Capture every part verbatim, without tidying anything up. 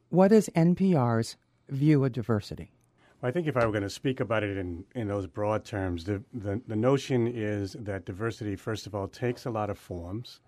What is N P R's view of diversity? I think if I were going to speak about it in, in those broad terms, the, the, the notion is that diversity, first of all, takes a lot of forms,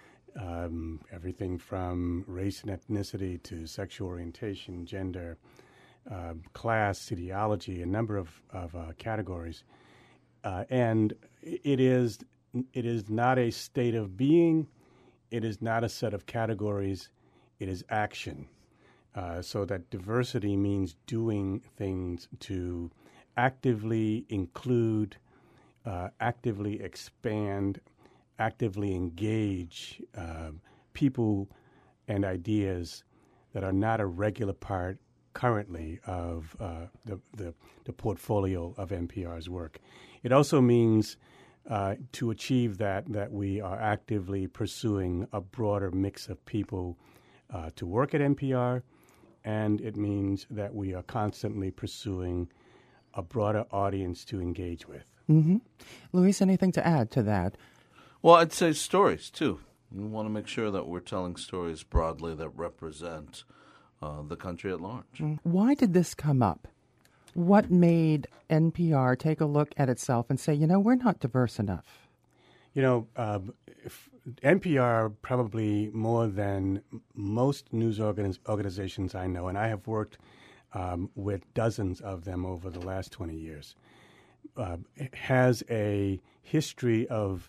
um, everything from race and ethnicity to sexual orientation, gender, uh, class, ideology, a number of, of uh, categories. Uh, and it is, it is not a state of being. It is not a set of categories. It is action. Uh, so that diversity means doing things to actively include, uh, actively expand, actively engage uh, people and ideas that are not a regular part currently of uh, the, the, the portfolio of N P R's work. It also means uh, to achieve that, that we are actively pursuing a broader mix of people uh, to work at N P R. And it means that we are constantly pursuing a broader audience to engage with. Mm-hmm. Luis, anything to add to that? Well, I'd say stories, too. We want to make sure that we're telling stories broadly that represent uh, the country at large. Why did this come up? What made N P R take a look at itself and say, you know, we're not diverse enough? You know, uh, if N P R probably more than most news organiz- organizations I know, and I have worked um, with dozens of them over the last twenty years, uh, has a history of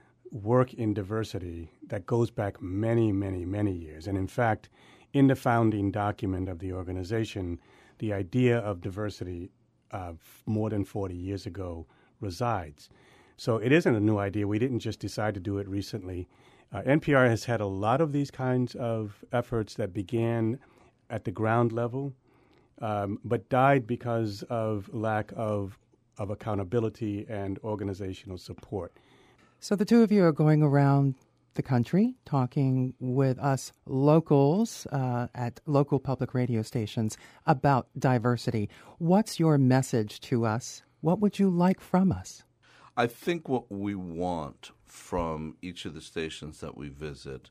work in diversity that goes back many, many, many years. And in fact, in the founding document of the organization, the idea of diversity uh, more than forty years ago resides. So it isn't a new idea. We didn't just decide to do it recently. Uh, N P R has had a lot of these kinds of efforts that began at the ground level, um, but died because of lack of, of accountability and organizational support. So the two of you are going around the country talking with us locals uh, at local public radio stations about diversity. What's your message to us? What would you like from us? I think what we want from each of the stations that we visit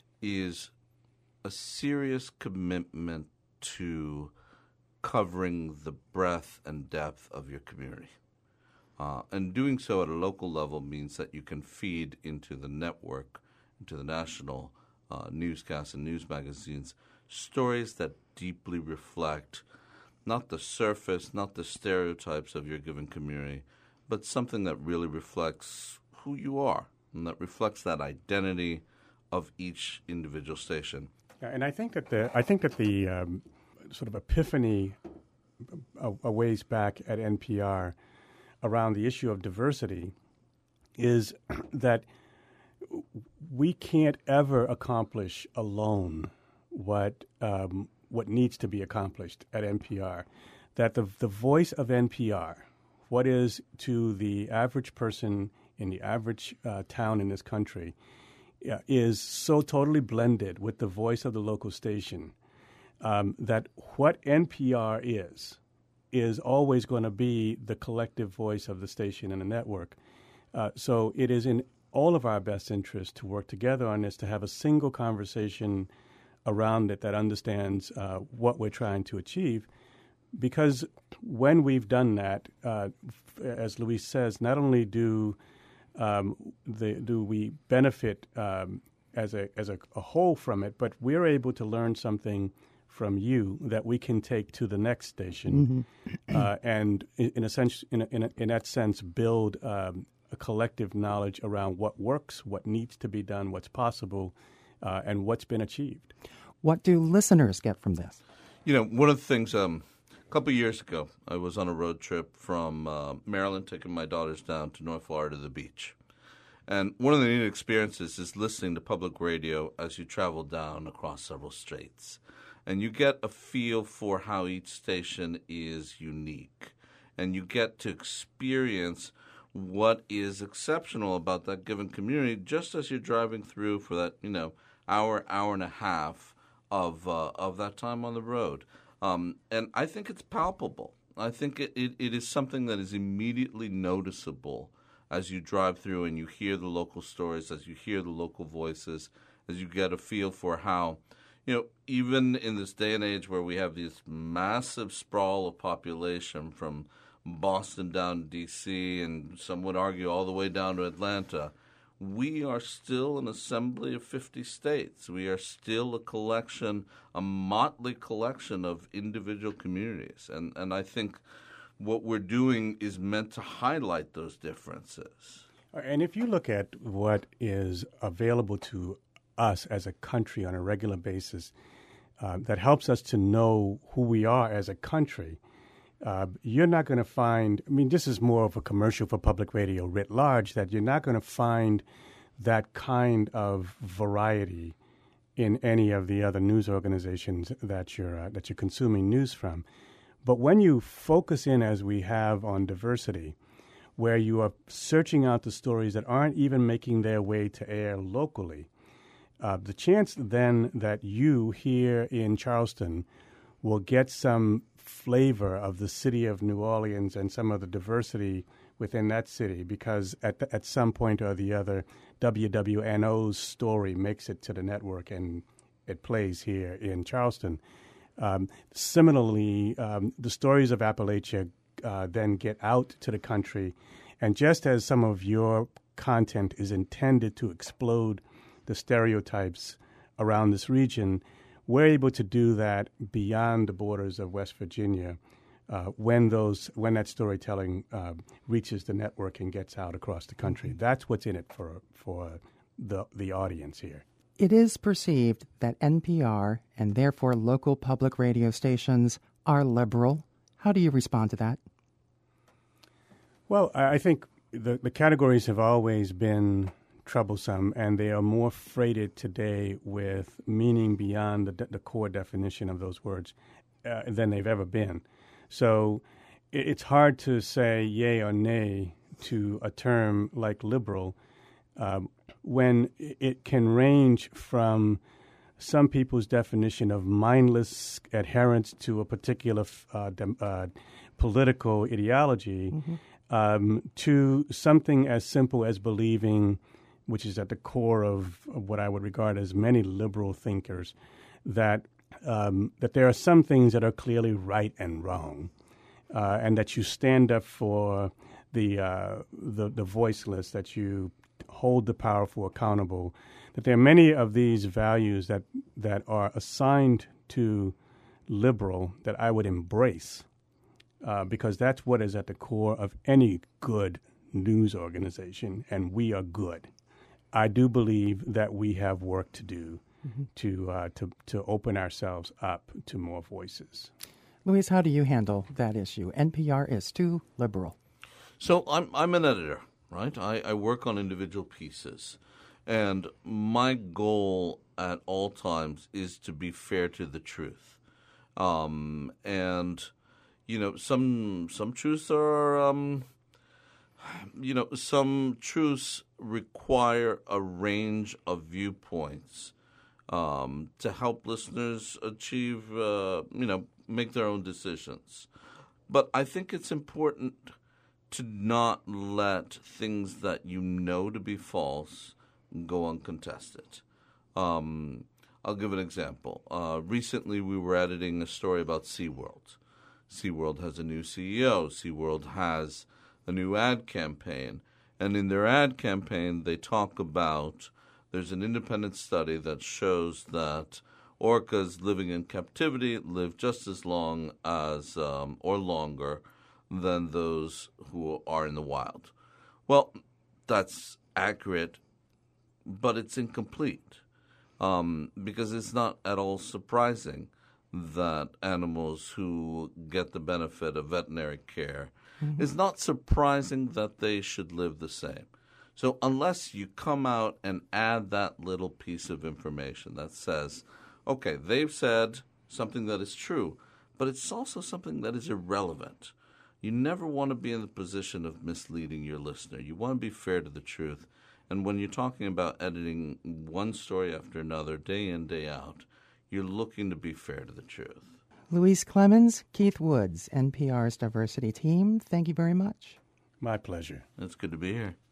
is a serious commitment to covering the breadth and depth of your community. Uh, and doing so at a local level means that you can feed into the network, into the national uh, newscasts and news magazines, stories that deeply reflect not the surface, not the stereotypes of your given community, but something that really reflects who you are and that reflects that identity of each individual station. Yeah, and I think that the I think that the um, sort of epiphany a, a ways back at N P R around the issue of diversity is that we can't ever accomplish alone what um, what needs to be accomplished at N P R. That the the voice of N P R, what is to the average person in the average uh, town in this country, uh, is so totally blended with the voice of the local station um, that what N P R is, is always going to be the collective voice of the station and the network. Uh, so it is in all of our best interest to work together on this, to have a single conversation around it that understands uh, what we're trying to achieve. Because when we've done that, uh, f- as Luis says, not only do um, the, do we benefit um, as a as a, a whole from it, but we're able to learn something from you that we can take to the next station, mm-hmm. uh, and in, in a sense, in a, in, a, in that sense, build um, a collective knowledge around what works, what needs to be done, what's possible, uh, and what's been achieved. What do listeners get from this? You know, one of the things. Um, A couple of years ago, I was on a road trip from uh, Maryland, taking my daughters down to North Florida to the beach. And one of the neat experiences is listening to public radio as you travel down across several states. And you get a feel for how each station is unique. And you get to experience what is exceptional about that given community just as you're driving through for that, you know, hour, hour and a half of uh, of that time on the road. Um, and I think it's palpable. I think it, it, it is something that is immediately noticeable as you drive through and you hear the local stories, as you hear the local voices, as you get a feel for how, you know, even in this day and age where we have this massive sprawl of population from Boston down to D C and some would argue all the way down to Atlanta, we are still an assembly of fifty states. We are still a collection, a motley collection of individual communities. And, and I think what we're doing is meant to highlight those differences. And if you look at what is available to us as a country on a regular basis, uh, that helps us to know who we are as a country, uh, you're not going to find, I mean, this is more of a commercial for public radio writ large, that you're not going to find that kind of variety in any of the other news organizations that you're uh, that you're consuming news from. But when you focus in, as we have, on diversity, where you are searching out the stories that aren't even making their way to air locally, uh, the chance then that you here in Charleston will get some flavor of the city of New Orleans and some of the diversity within that city, because at the, at some point or the other, W W N O's story makes it to the network and it plays here in Charleston. Um, similarly, um, the stories of Appalachia uh, then get out to the country, and just as some of your content is intended to explode the stereotypes around this region, we're able to do that beyond the borders of West Virginia uh, when those when that storytelling uh, reaches the network and gets out across the country. That's what's in it for for the the audience here. It is perceived that N P R, and therefore local public radio stations, are liberal. How do you respond to that? Well, I think the, the categories have always been troublesome, and they are more freighted today with meaning beyond the, the core definition of those words uh, than they've ever been. So it, it's hard to say yay or nay to a term like liberal um, when it can range from some people's definition of mindless adherence to a particular uh, dem, uh, political ideology mm-hmm. um, to something as simple as believing, which is at the core of, of what I would regard as many liberal thinkers, that um, that there are some things that are clearly right and wrong, uh, and that you stand up for the, uh, the the voiceless, that you hold the powerful accountable, that there are many of these values that, that are assigned to liberal that I would embrace, uh, because that's what is at the core of any good news organization, and we are good. I do believe that we have work to do mm-hmm. to, uh, to to open ourselves up to more voices. Luis, how do you handle that issue? N P R is too liberal. So I'm I'm an editor, right? I, I work on individual pieces, and my goal at all times is to be fair to the truth. Um, and you know, some some truths are. Um, You know, some truths require a range of viewpoints um, to help listeners achieve, uh, you know, make their own decisions. But I think it's important to not let things that you know to be false go uncontested. Um, I'll give an example. Uh, recently, we were editing a story about SeaWorld. SeaWorld has a new C E O. SeaWorld has a new ad campaign. And in their ad campaign, they talk about, there's an independent study that shows that orcas living in captivity live just as long as, um, or longer, than those who are in the wild. Well, that's accurate, but it's incomplete, um, because it's not at all surprising that animals who get the benefit of veterinary care, mm-hmm. it's not surprising that they should live the same. So unless you come out and add that little piece of information that says, okay, they've said something that is true, but it's also something that is irrelevant. You never want to be in the position of misleading your listener. You want to be fair to the truth. And when you're talking about editing one story after another, day in, day out, you're looking to be fair to the truth. Luis Clemens, Keith Woods, N P R's diversity team, thank you very much. My pleasure. It's good to be here.